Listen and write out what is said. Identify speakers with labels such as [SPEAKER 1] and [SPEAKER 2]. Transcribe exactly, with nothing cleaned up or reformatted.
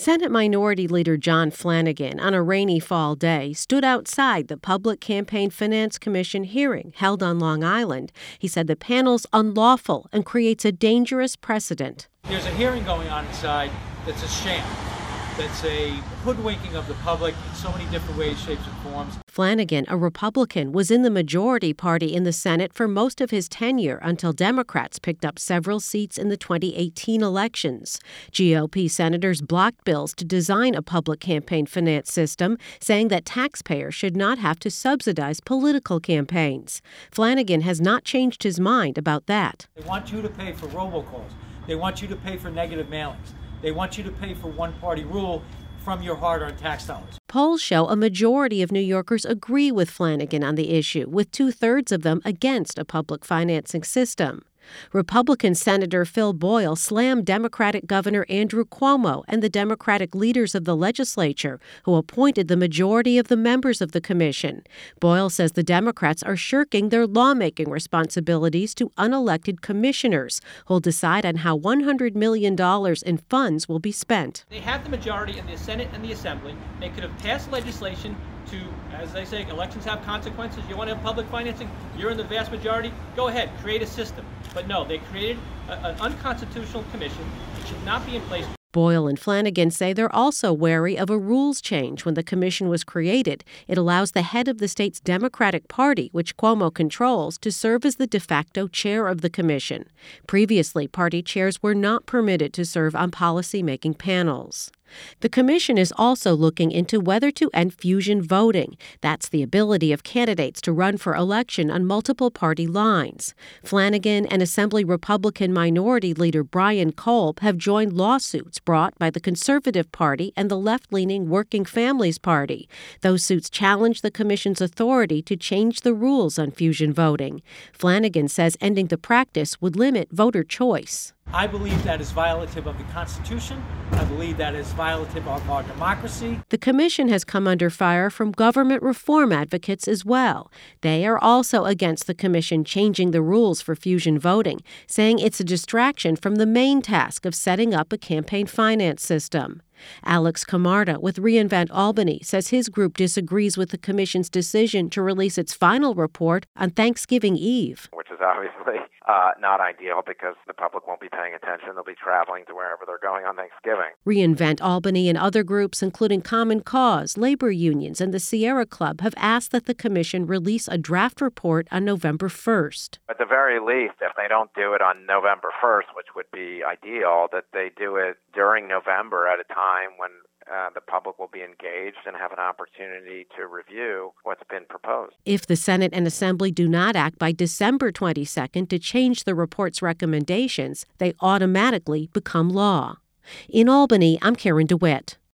[SPEAKER 1] Senate Minority Leader John Flanagan, on a rainy fall day, stood outside the Public Campaign Finance Commission hearing held on Long Island. He said the panel's unlawful and creates a dangerous precedent.
[SPEAKER 2] There's a hearing going on inside that's a sham. That's a hoodwinking of the public in so many different ways, shapes, and forms.
[SPEAKER 1] Flanagan, a Republican, was in the majority party in the Senate for most of his tenure until Democrats picked up several seats in the twenty eighteen elections. G O P senators blocked bills to design a public campaign finance system, saying that taxpayers should not have to subsidize political campaigns. Flanagan has not changed his mind about that.
[SPEAKER 2] They want you to pay for robocalls. They want you to pay for negative mailings. They want you to pay for one-party rule from your hard-earned tax dollars.
[SPEAKER 1] Polls show a majority of New Yorkers agree with Flanagan on the issue, with two-thirds of them against a public financing system. Republican Senator Phil Boyle slammed Democratic Governor Andrew Cuomo and the Democratic leaders of the legislature, who appointed the majority of the members of the commission. Boyle says the Democrats are shirking their lawmaking responsibilities to unelected commissioners, who'll decide on how one hundred million dollars in funds will be spent.
[SPEAKER 3] They have the majority in the Senate and the Assembly. They could have passed legislation to, as they say, elections have consequences. You want to have public financing? You're in the vast majority. Go ahead, create a system. But no, they created a, an unconstitutional commission. It should not be in place.
[SPEAKER 1] Boyle and Flanagan say they're also wary of a rules change when the commission was created. It allows the head of the state's Democratic Party, which Cuomo controls, to serve as the de facto chair of the commission. Previously, party chairs were not permitted to serve on policy-making panels. The commission is also looking into whether to end fusion voting. That's the ability of candidates to run for election on multiple party lines. Flanagan and Assembly Republican Minority Leader Brian Kolb have joined lawsuits brought by the Conservative Party and the left-leaning Working Families Party. Those suits challenge the commission's authority to change the rules on fusion voting. Flanagan says ending the practice would limit voter choice.
[SPEAKER 2] I believe that is violative of the Constitution. I believe that is violative of our democracy.
[SPEAKER 1] The commission has come under fire from government reform advocates as well. They are also against the commission changing the rules for fusion voting, saying it's a distraction from the main task of setting up a campaign finance system. Alex Camarda with Reinvent Albany says his group disagrees with the commission's decision to release its final report on Thanksgiving Eve.
[SPEAKER 4] Which is obviously uh, not ideal because the public won't be paying attention. They'll be traveling to wherever they're going on Thanksgiving.
[SPEAKER 1] Reinvent Albany and other groups, including Common Cause, labor unions, and the Sierra Club, have asked that the commission release a draft report on November first.
[SPEAKER 4] At the very least, if they don't do it on November first, which would be ideal, that they do it during November at a time when uh, the public will be engaged and have an opportunity to review what's been proposed.
[SPEAKER 1] If the Senate and Assembly do not act by December twenty-second to change the report's recommendations, they automatically become law. In Albany, I'm Karen DeWitt.